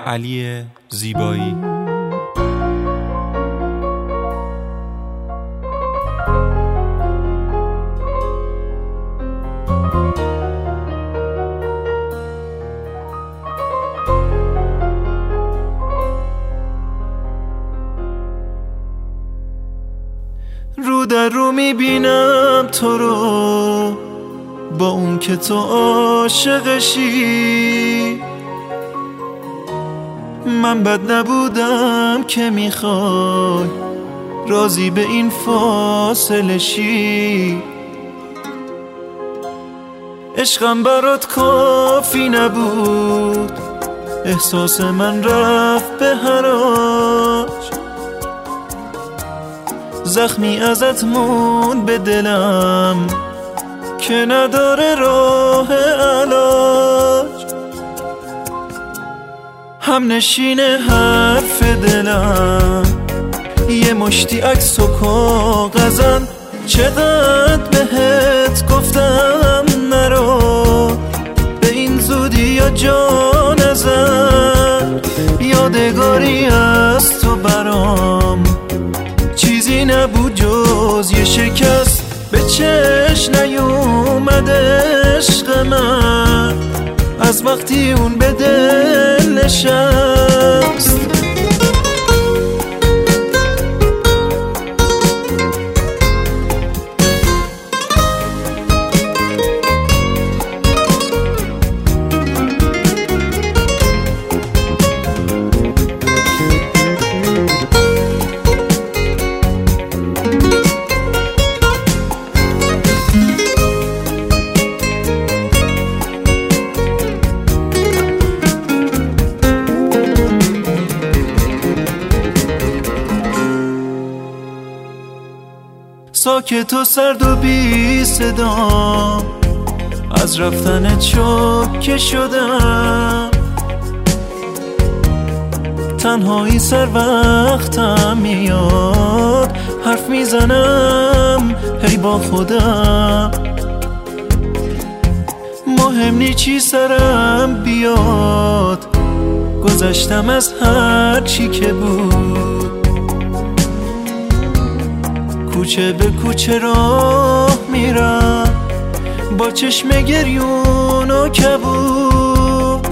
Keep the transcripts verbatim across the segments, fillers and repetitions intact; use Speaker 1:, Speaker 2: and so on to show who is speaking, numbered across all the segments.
Speaker 1: علی زیبایی.
Speaker 2: رو در رو میبینم تو رو با اون که تو عاشقشی، من بد نبودم که میخوای راضی به این فاصله شی. عشقم برات کافی نبود، احساس من رفت به حراج، زخمی ازت مون به دلم که نداره راه علاج. هم نشین حرف دلم یه مشتی عکس و کاغذن، چقدر بهت گفتم نرو به این زودی یا جا نزن. یادگاری از تو برام چیزی نبود جز یه شکست، به چش نیومد عشق من از وقتی اون به دل نشست. ساکت و سرد و بی صدا از رفتن چوکه شدم، تنهایی سر وقتم میاد حرف میزنم هی با خودم. مهم نی چی سرم بیاد، گذشتم از هر چی که بود، کوچه به کوچه راه میرم با چشم گریون و کبود.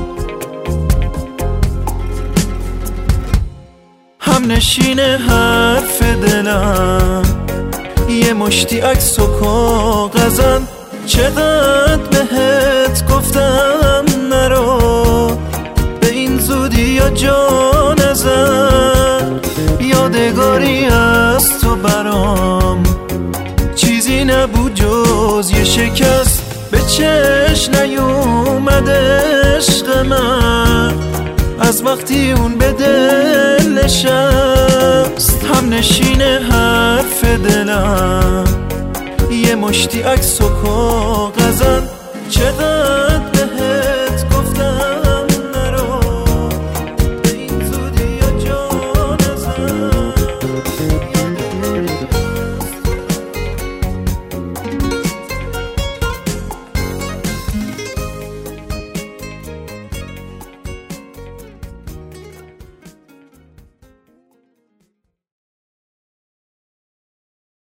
Speaker 2: هم نشین حرف دلم یه مشتی عکس و کاغذن، چقدر بهت گفتم نرو به این زودی یا جا نزن. یادگاری از تو برام چیزی نبود جز یه شکست، به چش نیومد عشق من از وقتی اون به دل نشست. هم نشین حرف دلم یه مشتی عکس و کاغذن، چقدر